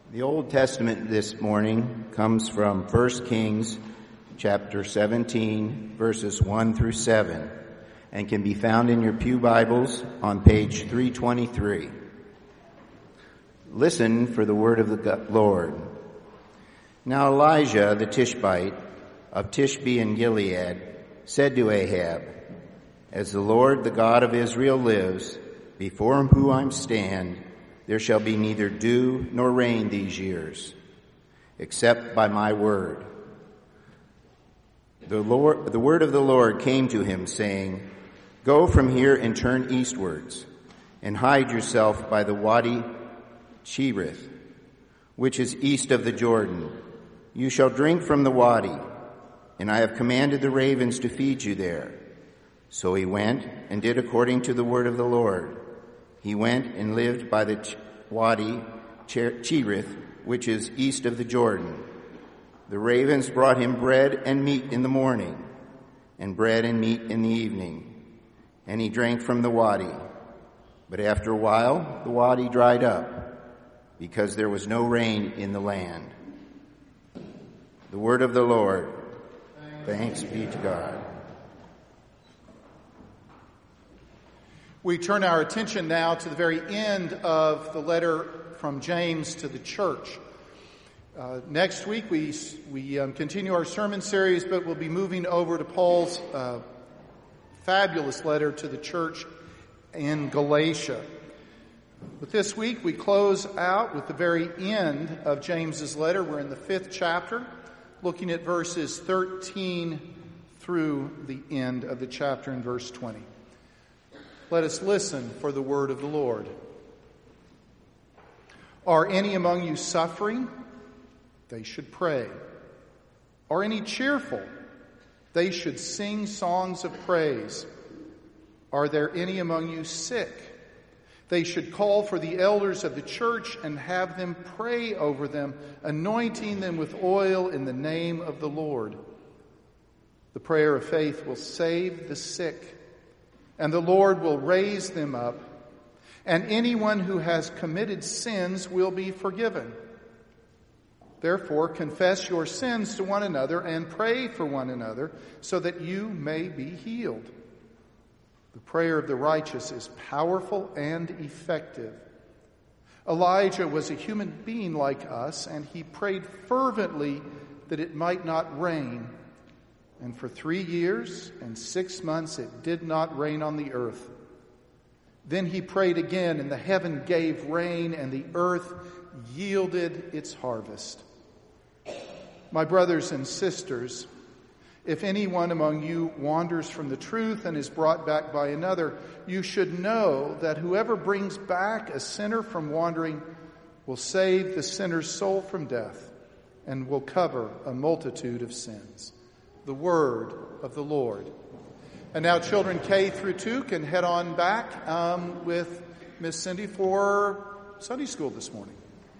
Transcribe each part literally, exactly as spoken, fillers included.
The Old Testament this morning comes from First Kings chapter seventeen, verses one through seven, and can be found in your pew Bibles on page three twenty-three. Listen for the word of the Lord. Now Elijah the Tishbite of Tishbe in Gilead said to Ahab, "As the Lord, the God of Israel, lives, before whom I stand, there shall be neither dew nor rain these years, except by my word." The Lord, the word of the Lord came to him, saying, "Go from here and turn eastwards, and hide yourself by the Wadi Cherith, which is east of the Jordan. You shall drink from the wadi, and I have commanded the ravens to feed you there." So he went and did according to the word of the Lord. He went and lived by the Wadi Cherith, which is east of the Jordan. The ravens brought him bread and meat in the morning, and bread and meat in the evening, and he drank from the wadi. But after a while, the wadi dried up, because there was no rain in the land. The word of the Lord. Thanks be to God. We turn our attention now to the very end of the letter from James to the church. Uh, next week we we um, continue our sermon series, but we'll be moving over to Paul's uh, fabulous letter to the church in Galatia. But this week we close out with the very end of James's letter. We're in the fifth chapter, looking at verses thirteen through the end of the chapter in verse twenty. Let us listen for the word of the Lord. Are any among you suffering? They should pray. Are any cheerful? They should sing songs of praise. Are there any among you sick? They should call for the elders of the church and have them pray over them, anointing them with oil in the name of the Lord. The prayer of faith will save the sick, and the Lord will raise them up, and anyone who has committed sins will be forgiven. Therefore, confess your sins to one another and pray for one another so that you may be healed. The prayer of the righteous is powerful and effective. Elijah was a human being like us, and he prayed fervently that it might not rain. And for three years and six months it did not rain on the earth. Then he prayed again, and the heaven gave rain, and the earth yielded its harvest. My brothers and sisters, if anyone among you wanders from the truth and is brought back by another, you should know that whoever brings back a sinner from wandering will save the sinner's soul from death and will cover a multitude of sins. The word of the Lord. And now children K through two can head on back um, with Miss Cindy for Sunday school this morning.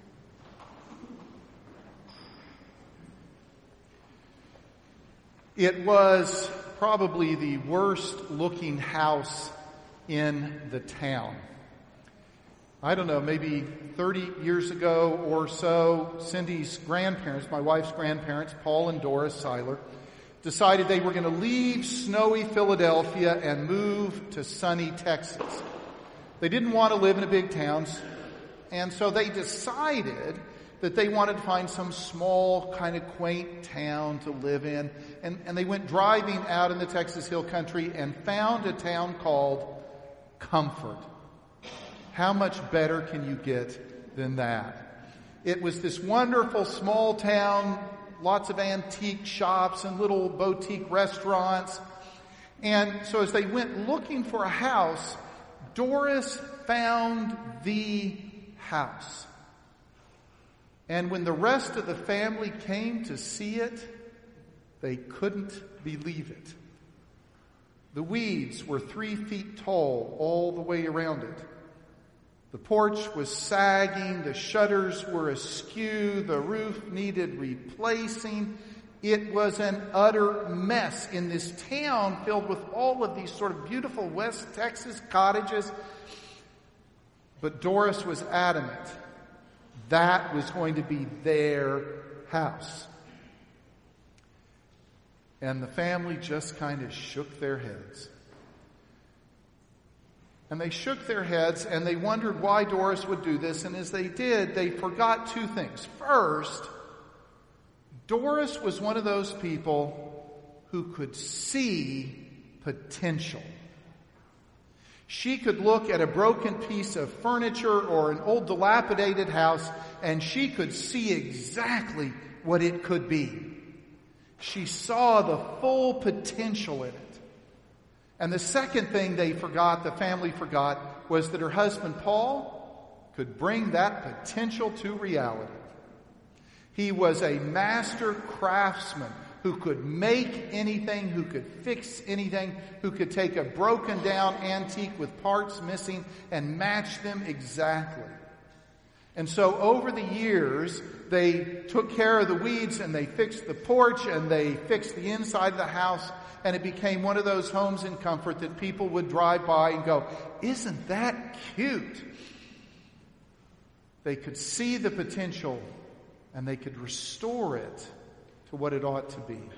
It was probably the worst looking house in the town. I don't know, maybe thirty years ago or so, Cindy's grandparents, my wife's grandparents, Paul and Doris Seiler, decided they were going to leave snowy Philadelphia and move to sunny Texas. They didn't want to live in a big town, and so they decided that they wanted to find some small, kind of quaint town to live in. And, and they went driving out in the Texas Hill Country and found a town called Comfort. How much better can you get than that? It was this wonderful small town, lots of antique shops and little boutique restaurants. And so as they went looking for a house, Doris found the house. And when the rest of the family came to see it, they couldn't believe it. The weeds were three feet tall all the way around it. The porch was sagging, the shutters were askew, the roof needed replacing. It was an utter mess in this town filled with all of these sort of beautiful West Texas cottages. But Doris was adamant. That was going to be their house. And the family just kind of shook their heads. And they shook their heads and they wondered why Doris would do this. And as they did, they forgot two things. First, Doris was one of those people who could see potential. She could look at a broken piece of furniture or an old dilapidated house and she could see exactly what it could be. She saw the full potential in it. And the second thing they forgot, the family forgot, was that her husband Paul could bring that potential to reality. He was a master craftsman who could make anything, who could fix anything, who could take a broken down antique with parts missing and match them exactly. And so over the years, they took care of the weeds and they fixed the porch and they fixed the inside of the house, and it became one of those homes in comfort that people would drive by and go, "Isn't that cute?" They could see the potential and they could restore it to what it ought to be.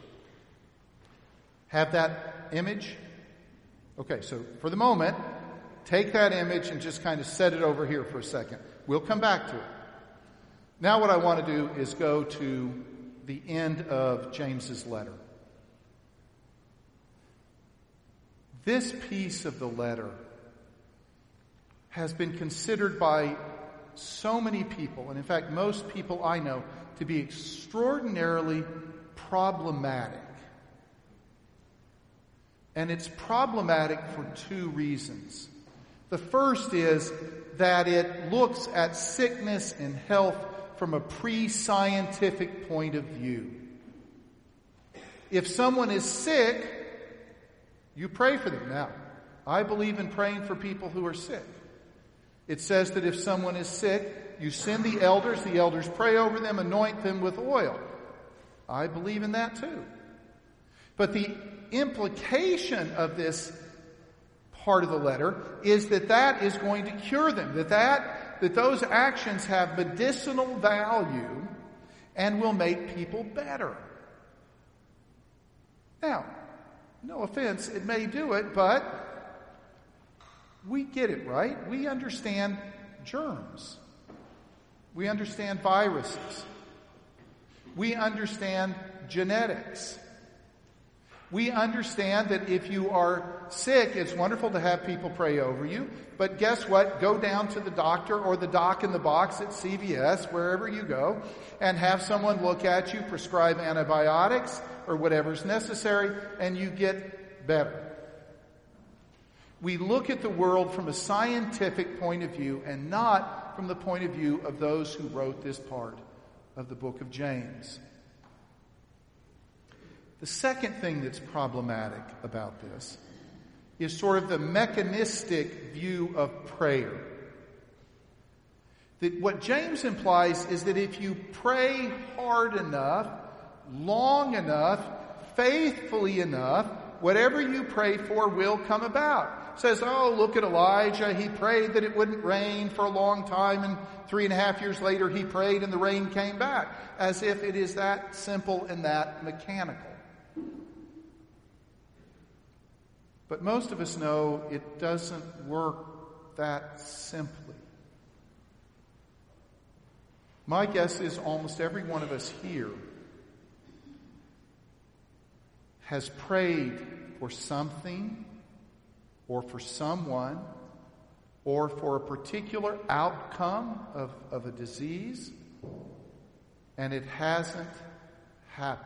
Have that image? Okay, so for the moment, take that image and just kind of set it over here for a second. We'll come back to it. Now what I want to do is go to the end of James's letter. This piece of the letter has been considered by so many people, and in fact most people I know, to be extraordinarily problematic. And it's problematic for two reasons. The first is that it looks at sickness and health from a pre-scientific point of view. If someone is sick, you pray for them. Now, I believe in praying for people who are sick. It says that if someone is sick, you send the elders, the elders pray over them, anoint them with oil. I believe in that too. But the implication of this part of the letter is that that is going to cure them, that that, that those actions have medicinal value and will make people better. Now, no offense, it may do it, but we get it, right? We understand germs. We understand viruses. We understand genetics. We understand that if you are sick, it's wonderful to have people pray over you. But guess what? Go down to the doctor or the doc in the box at C V S, wherever you go, and have someone look at you, prescribe antibiotics or whatever's necessary, and you get better. We look at the world from a scientific point of view and not from the point of view of those who wrote this part of the book of James. The second thing that's problematic about this is sort of the mechanistic view of prayer. That what James implies is that if you pray hard enough, long enough, faithfully enough, whatever you pray for will come about. It says, oh, look at Elijah. He prayed that it wouldn't rain for a long time, and three and a half years later he prayed and the rain came back. As if it is that simple and that mechanical. But most of us know it doesn't work that simply. My guess is almost every one of us here has prayed for something or for someone or for a particular outcome of, of a disease, and it hasn't happened.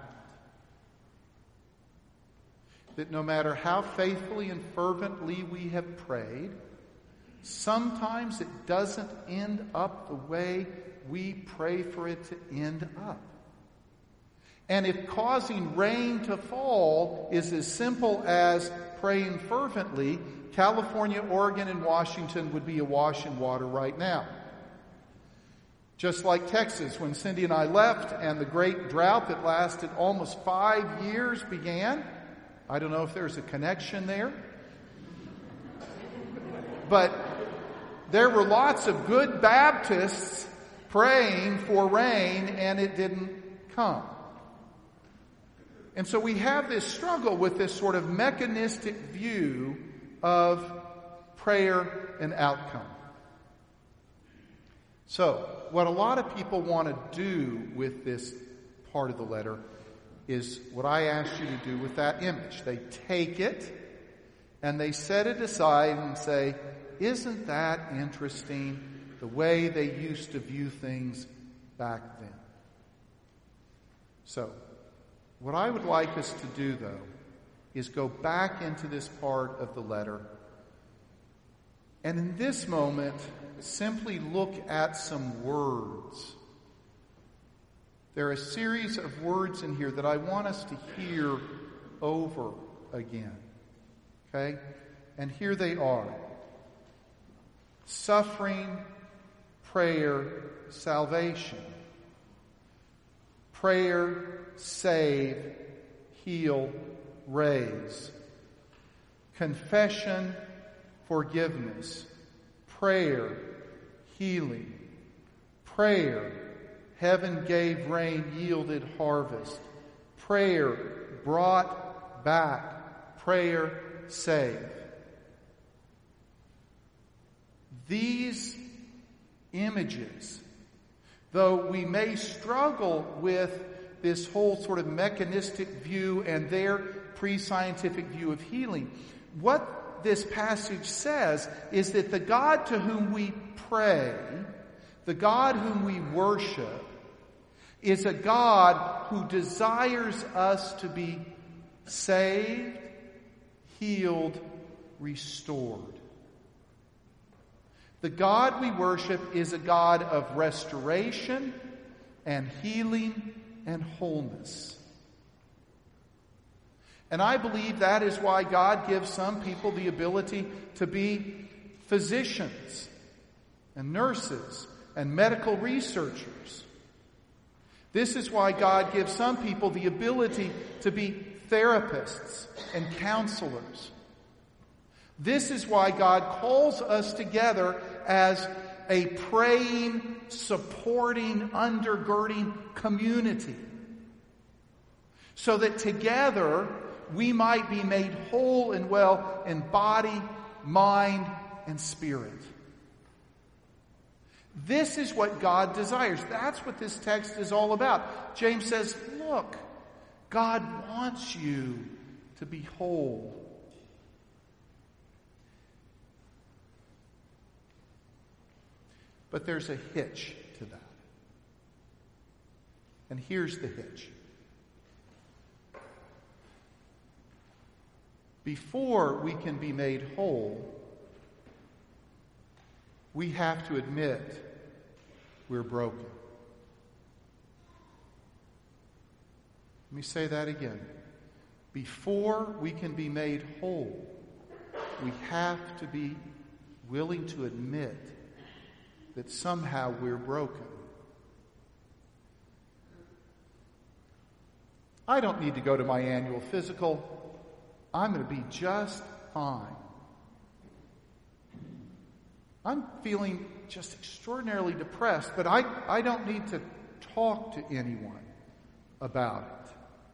That no matter how faithfully and fervently we have prayed, sometimes it doesn't end up the way we pray for it to end up. And if causing rain to fall is as simple as praying fervently, California, Oregon, and Washington would be awash in water right now. Just like Texas, when Cindy and I left and the great drought that lasted almost five years began. I don't know if there's a connection there. But there were lots of good Baptists praying for rain and it didn't come. And so we have this struggle with this sort of mechanistic view of prayer and outcome. So, what a lot of people want to do with this part of the letter is what I asked you to do with that image. They take it and they set it aside and say, isn't that interesting, the way they used to view things back then? So, what I would like us to do, though, is go back into this part of the letter and in this moment simply look at some words. There are a series of words in here that I want us to hear over again. Okay? And here they are. Suffering, prayer, salvation. Prayer, save, heal, raise. Confession, forgiveness. Prayer, healing. Prayer, heaven gave rain, yielded harvest. Prayer, brought back. Prayer, save. These images, though we may struggle with this whole sort of mechanistic view and their pre-scientific view of healing, what this passage says is that the God to whom we pray, the God whom we worship, is a God who desires us to be saved, healed, restored. The God we worship is a God of restoration and healing and wholeness. And I believe that is why God gives some people the ability to be physicians and nurses and medical researchers. This is why God gives some people the ability to be therapists and counselors. This is why God calls us together as a praying, supporting, undergirding community, so that together we might be made whole and well in body, mind, and spirit. This is what God desires. That's what this text is all about. James says, look, God wants you to be whole. But there's a hitch to that. And here's the hitch. Before we can be made whole, we have to admit we're broken. Let me say that again. Before we can be made whole, we have to be willing to admit that somehow we're broken. I don't need to go to my annual physical. I'm going to be just fine. I'm feeling just extraordinarily depressed, but I, I don't need to talk to anyone about it.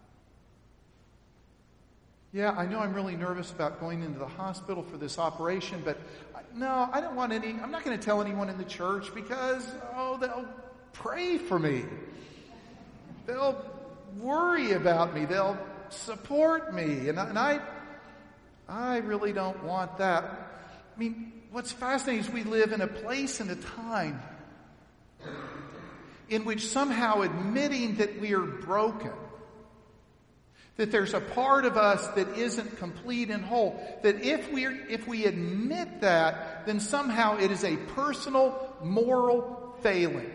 Yeah, I know I'm really nervous about going into the hospital for this operation, but no, I don't want any, I'm not going to tell anyone in the church because, oh, they'll pray for me. They'll worry about me. They'll support me. And I, and I, I really don't want that. I mean, what's fascinating is we live in a place and a time in which somehow admitting that we are broken, that there's a part of us that isn't complete and whole, that if we if we admit that, then somehow it is a personal moral failing.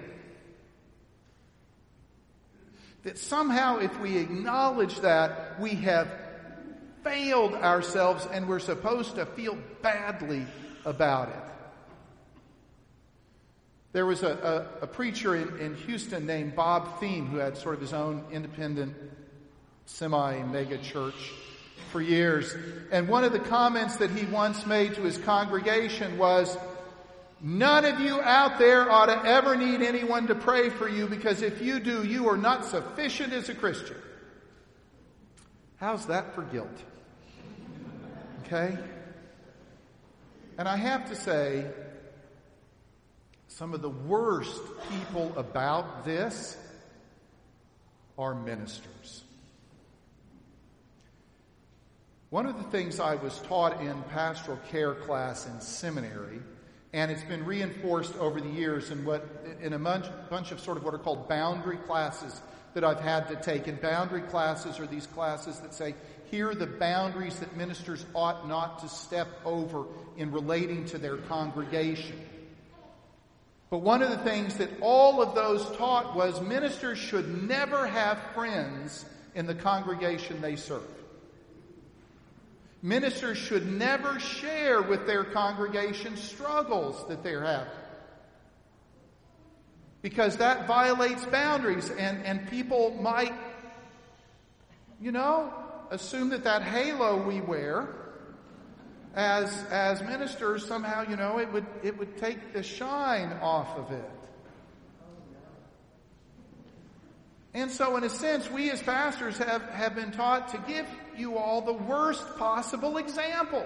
That somehow if we acknowledge that, we have failed ourselves and we're supposed to feel badly about it. There was a, a, a preacher in, in Houston named Bob Thien who had sort of his own independent semi-mega church for years. And one of the comments that he once made to his congregation was, None of you out there ought to ever need anyone to pray for you, because if you do, you are not sufficient as a Christian. How's that for guilt? Okay? And I have to say, some of the worst people about this are ministers. One of the things I was taught in pastoral care class in seminary, and it's been reinforced over the years in what in a bunch, bunch of sort of what are called boundary classes that I've had to take. And boundary classes are these classes that say, here are the boundaries that ministers ought not to step over in relating to their congregation. But one of the things that all of those taught was ministers should never have friends in the congregation they serve. Ministers should never share with their congregation struggles that they're having, because that violates boundaries, and, and people might, you know, assume that that halo we wear as as ministers somehow, you know, it would it would take the shine off of it. And so in a sense, we as pastors have, have been taught to give you all the worst possible example.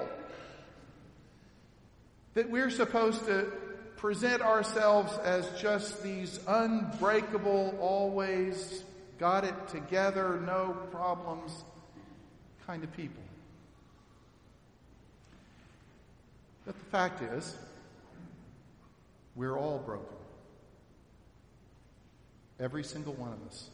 That we're supposed to present ourselves as just these unbreakable, always got it together, no problems kind of people. But the fact is, we're all broken. Every single one of us.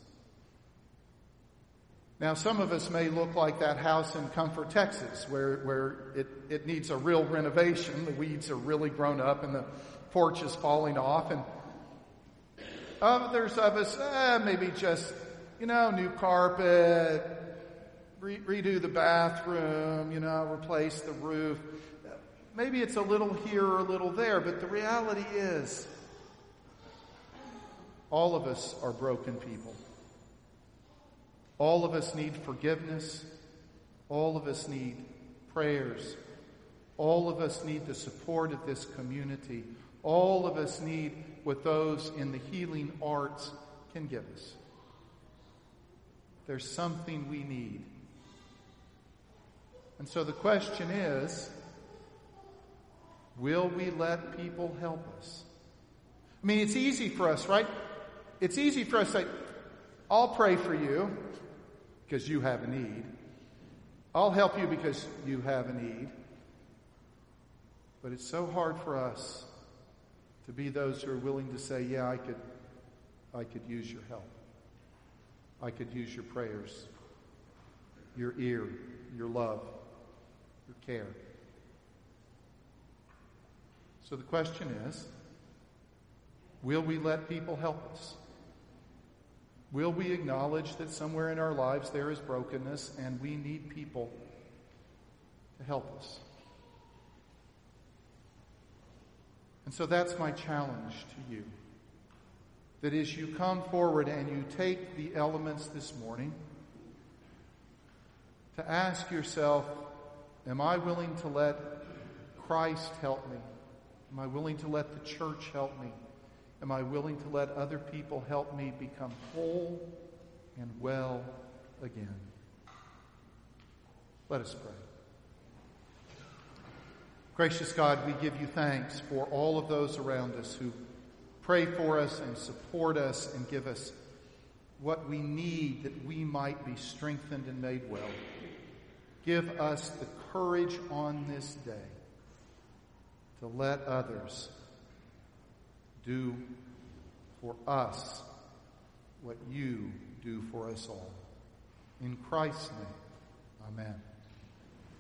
Now, some of us may look like that house in Comfort, Texas, where, where it, it needs a real renovation. The weeds are really grown up and the porch is falling off. And others of us, eh, maybe just, you know, new carpet, re- redo the bathroom, you know, replace the roof. Maybe it's a little here or a little there, but the reality is, all of us are broken people. All of us need forgiveness. All of us need prayers. All of us need the support of this community. All of us need what those in the healing arts can give us. There's something we need. And so the question is, will we let people help us? I mean, it's easy for us, right? It's easy for us to say, I'll pray for you because you have a need. I'll help you because you have a need. But it's so hard for us to be those who are willing to say, yeah, I could, I could use your help. I could use your prayers, your ear, your love, your care. So the question is, will we let people help us? Will we acknowledge that somewhere in our lives there is brokenness and we need people to help us? And so that's my challenge to you. That as you come forward and you take the elements this morning, to ask yourself, am I willing to let Christ help me? Am I willing to let the church help me? Am I willing to let other people help me become whole and well again? Let us pray. Gracious God, we give you thanks for all of those around us who pray for us and support us and give us what we need that we might be strengthened and made well. Give us the courage on this day to let others do for us what you do for us all. In Christ's name, amen.